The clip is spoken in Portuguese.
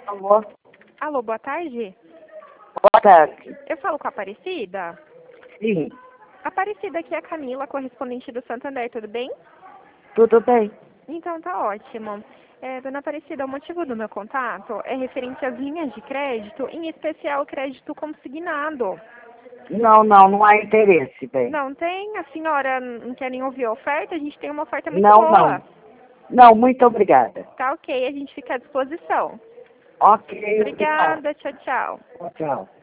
Alô? Alô, boa tarde. Boa tarde. Eu falo com a Aparecida? Sim, Aparecida, aqui é a Camila, correspondente do Santander, tudo bem? tudo bem. Então tá ótimo. Dona Aparecida, o motivo do meu contato é referente às linhas de crédito, em especial o crédito consignado. Não há interesse, bem. Não tem? A senhora não quer nem ouvir a oferta? A gente tem uma oferta muito Não, boa. não. Não, muito obrigada. Tá ok, a gente fica à disposição. Ok, obrigado. Obrigada, tchau, tchau. Tchau.